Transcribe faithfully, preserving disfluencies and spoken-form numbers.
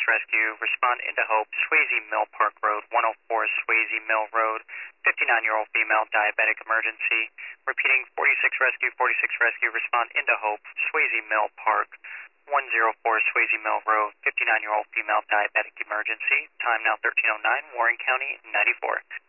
Rescue, respond into Hope, Swayze Mill Park Road, one oh four Swayze Mill Road, fifty-nine-year-old female, diabetic emergency. Repeating, forty-six Rescue, forty-six Rescue, respond into Hope, Swayze Mill Park, one oh four Swayze Mill Road, fifty-nine-year-old female, diabetic emergency. Time now thirteen oh nine, Warren County, ninety-four.